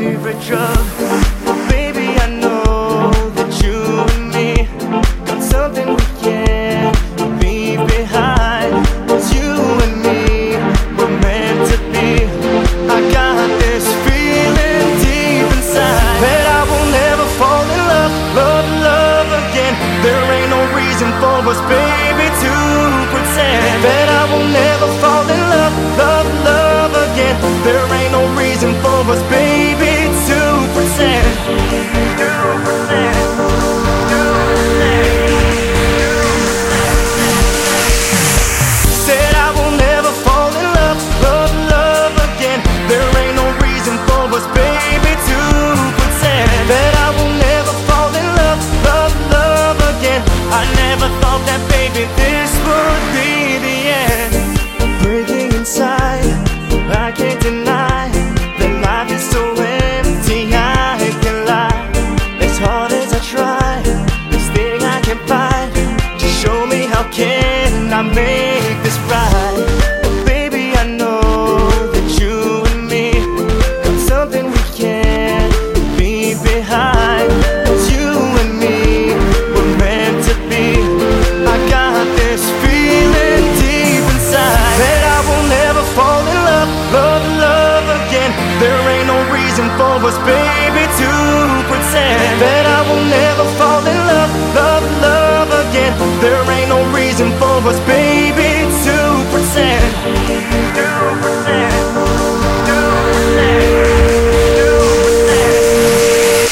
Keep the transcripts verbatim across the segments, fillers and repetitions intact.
favorite drug. Baby, I know that you and me got something we can't leave behind. 'Cause you and me were meant to be. I got this feeling deep inside that I will never fall in love, love, love again. There ain't no reason for us, baby, to pretend that I will never fall in love, love, love again. There ain't no reason for us, baby, to pretend, to pretend, to pretend. Said I will never fall in love, love, love again. There ain't no reason for us, baby, to pretend that I will never fall in love, love, love again. I never thought that, baby, this would be the end. Breathing inside, I can't deny that life is so empty. I can lie as hard as I try. This thing I can find to show me how can I make this right. Baby, I know that you and me got something we can't leave behind. 'Cause you and me were meant to be. I got this feeling deep inside that I will never fall in love, love, love again. There ain't no reason for us, baby, to pretend that I will never fall in love, love, love again. There ain't no reason for us, baby, to pretend, to pretend, to pretend, to pretend.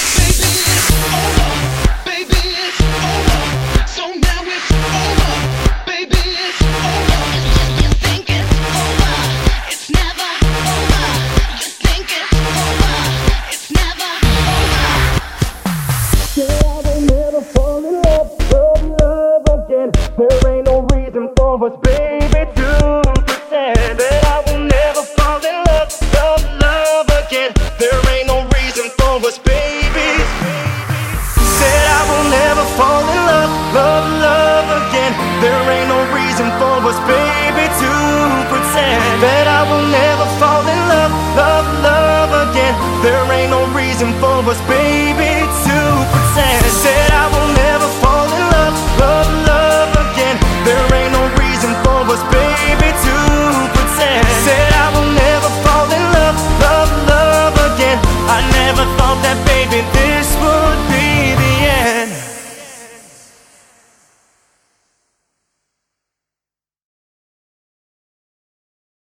Baby, it's over. So now it's over. Baby, it's over. You think it's over. It's never over. You think it's over. It's never over. Said I will never fall in love, love, love again. There ain't no reason for us, baby, to pretend that I will never fall in love, love, love again. There ain't no reason for us, baby. Said I will never fall in love, love, love again. There ain't no reason for us, baby, to pretend that I will never fall in love, love, love again. There ain't no reason for us, baby.